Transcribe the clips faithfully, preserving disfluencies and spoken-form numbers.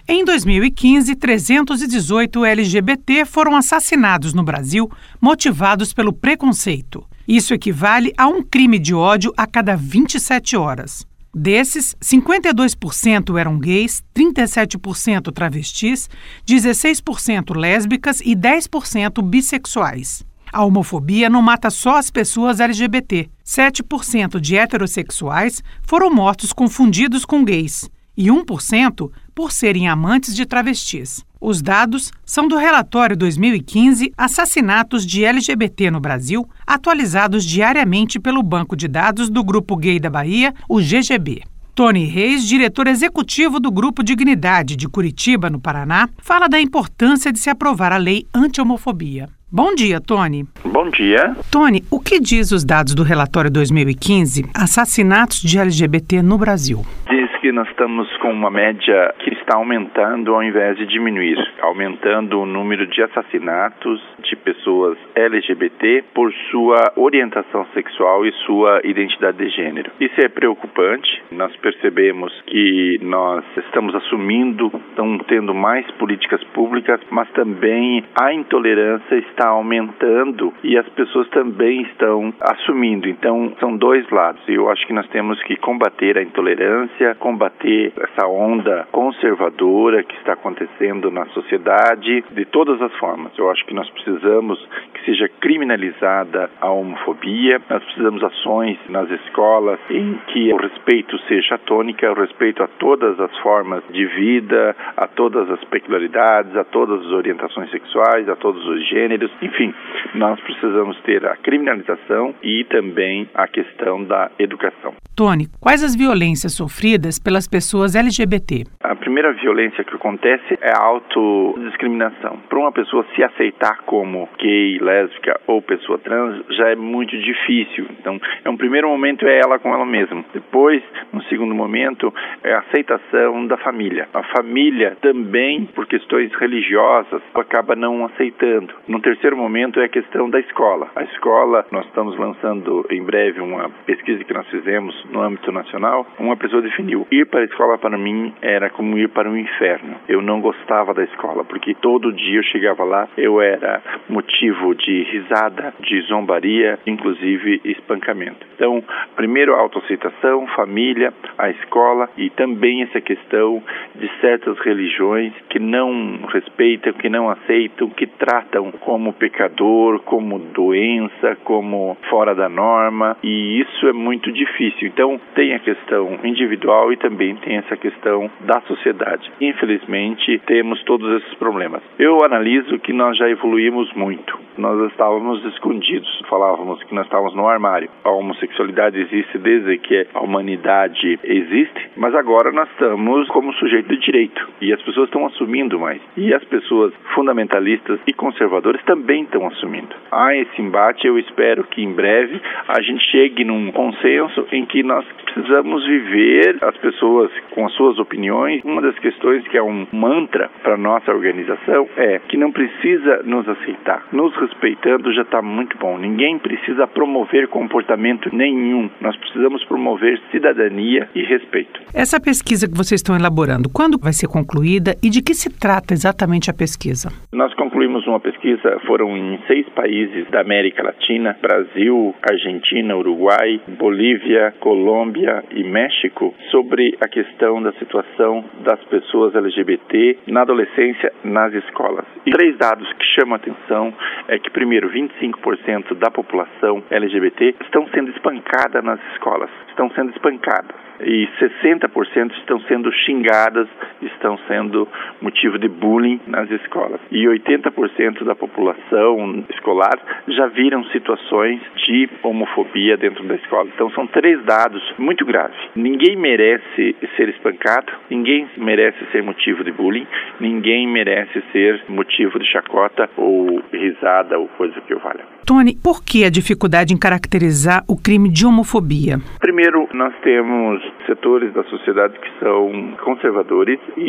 Em dois mil e quinze, trezentos e dezoito L G B T foram assassinados no Brasil, motivados pelo preconceito. Isso equivale a um crime de ódio a cada vinte e sete horas. Desses, cinquenta e dois por cento eram gays, trinta e sete por cento travestis, dezesseis por cento lésbicas e dez por cento bissexuais. A homofobia não mata só as pessoas L G B T. sete por cento de heterossexuais foram mortos confundidos com gays e um por cento por serem amantes de travestis. Os dados são do relatório dois mil e quinze Assassinatos de L G B T no Brasil, atualizados diariamente pelo Banco de Dados do Grupo Gay da Bahia, o G G B. Tony Reis, diretor executivo do Grupo Dignidade de Curitiba, no Paraná, fala da importância de se aprovar a lei anti-homofobia. Bom dia, Tony. Bom dia. Tony, o que diz os dados do relatório dois mil e quinze Assassinatos de L G B T no Brasil? Diz que nós estamos com uma média que está aumentando ao invés de diminuir, aumentando o número de assassinatos de pessoas L G B T por sua orientação sexual e sua identidade de gênero. Isso é preocupante. Nós percebemos que nós estamos assumindo, estamos tendo mais políticas públicas, mas também a intolerância está aumentando e as pessoas também estão assumindo. Então, são dois lados. Eu acho que nós temos que combater a intolerância, combater essa onda conservadora que está acontecendo na sociedade de todas as formas. Eu acho que nós precisamos que seja criminalizada a homofobia, nós precisamos ações nas escolas em que o respeito seja a tônica, o respeito a todas as formas de vida, a todas as peculiaridades, a todas as orientações sexuais, a todos os gêneros. Enfim, nós precisamos ter a criminalização e também a questão da educação. Tony, quais as violências sofridas pelas pessoas L G B T? A primeira violência que acontece é a autodiscriminação. Para uma pessoa se aceitar como gay, lésbica ou pessoa trans já é muito difícil. Então, é um primeiro momento é ela com ela mesma. Depois, no segundo momento, é a aceitação da família. A família também, por questões religiosas, acaba não aceitando. No terceiro momento é a questão da escola. A escola, nós estamos lançando em breve uma pesquisa que nós fizemos no âmbito nacional. Uma pessoa definiu: ir para a escola para mim era como ir para o inferno. Eu não gostava da escola, porque todo dia eu chegava lá, eu era motivo de risada, de zombaria, inclusive espancamento. Então, primeiro a autoaceitação, família, a escola e também essa questão de certas religiões que não respeitam, que não aceitam, que tratam como pecador, como doença, como fora da norma, e isso é muito difícil. Então, tem a questão individual e também tem essa questão da sociedade. Infelizmente, temos todos esses problemas. Eu analiso que nós já evoluímos muito. Nós estávamos escondidos, falávamos que nós estávamos no armário. A homossexualidade existe desde que a humanidade existe, mas agora nós estamos como sujeito de direito e as pessoas estão assumindo mais. E as pessoas fundamentalistas e conservadoras também estão assumindo. Há esse embate, eu espero que em breve a gente chegue num consenso em que nós precisamos viver as pessoas com as suas opiniões. Uma das questões que é um mantra para a nossa organização é que não precisa nos aceitar. Nos respeitando já está muito bom. Ninguém precisa promover comportamento nenhum. Nós precisamos promover cidadania e respeito. Essa pesquisa que vocês estão elaborando, quando vai ser concluída e de que se trata exatamente a pesquisa? Nós concluímos uma pesquisa, foram em seis países da América Latina: Brasil, Argentina, Uruguai, Bolívia, Colômbia e México, sobre a questão da situação das pessoas L G B T na adolescência nas escolas. E três dados que chamam a atenção é que, primeiro, vinte e cinco por cento da população L G B T estão sendo espancadas nas escolas, estão sendo espancadas. E sessenta por cento estão sendo xingadas, estão sendo motivo de bullying nas escolas. E oitenta por cento da população escolar já viram situações de homofobia dentro da escola. Então são três dados muito graves. Ninguém merece ser espancado, ninguém merece ser motivo de bullying, ninguém merece ser motivo de chacota ou risada ou coisa que o valha. Tony, por que a dificuldade em caracterizar o crime de homofobia? Primeiro, nós temos setores da sociedade que são conservadores e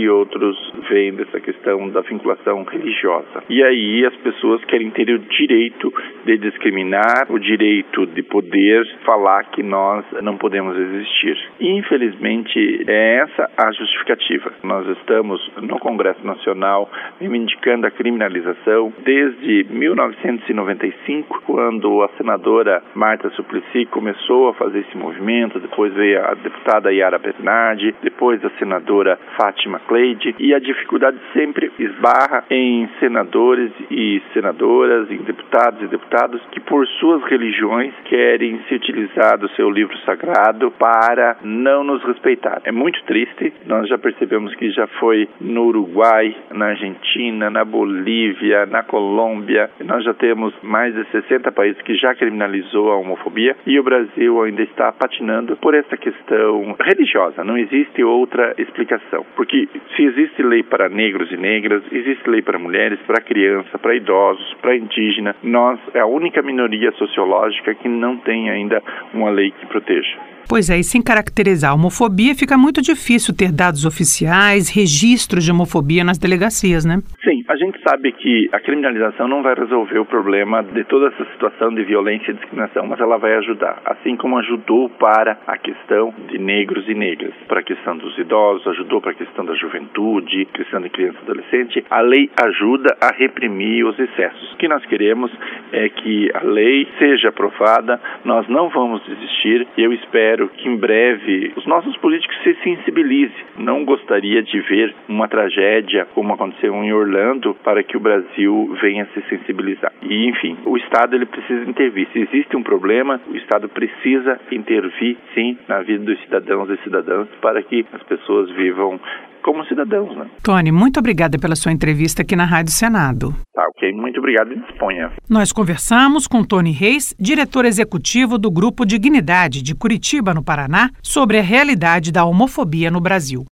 e outros veem dessa questão da vinculação religiosa. E aí as pessoas querem ter o direito de discriminar, o direito de poder falar que nós não podemos existir. E, infelizmente, é essa a justificativa. Nós estamos no Congresso Nacional reivindicando a criminalização desde mil novecentos e noventa e cinco, quando a senadora Marta Suplicy começou a fazer esse movimento, depois veio a deputada Yara Bernardi, depois a senadora Fátima Cleide, e a dificuldade sempre esbarra em senadores e senadoras, em deputados e deputados que por suas religiões querem se utilizar do seu livro sagrado para não nos respeitar. É muito triste, nós já percebemos que já foi no Uruguai, na Argentina, na Bolívia, na Colômbia, nós já temos mais de sessenta países que já criminalizou a homofobia e o Brasil ainda está patinando por essa questão religiosa. Não existe outra explicação, porque se existe lei para negros e negras, existe lei para mulheres, para criança, para idosos, para indígena. Nós é a única minoria sociológica que não tem ainda uma lei que proteja. Pois é, e sem caracterizar a homofobia, fica muito difícil ter dados oficiais, registros de homofobia nas delegacias, né? Sim, a gente sabe que a criminalização não vai resolver o problema de toda essa situação de violência e discriminação, mas ela vai ajudar, assim como ajudou para a questão de negros e negras, para a questão dos idosos, ajudou para a questão da juventude, questão de criança e adolescente. A lei ajuda a reprimir os excessos. O que nós queremos é que a lei seja aprovada, nós não vamos desistir e eu espero que em breve os nossos políticos se sensibilizem. Não gostaria de ver uma tragédia como aconteceu em Orlando para que o Brasil venha se sensibilizar. E, enfim, o Estado ele precisa intervir. Se existe um problema, o Estado precisa intervir, sim, na vida dos cidadãos e cidadãs para que as pessoas vivam como cidadãos, né? Tony, muito obrigada pela sua entrevista aqui na Rádio Senado. Tá, ok. Muito obrigado e disponha. Nós conversamos com Tony Reis, diretor executivo do Grupo Dignidade de Curitiba, no Paraná, sobre a realidade da homofobia no Brasil.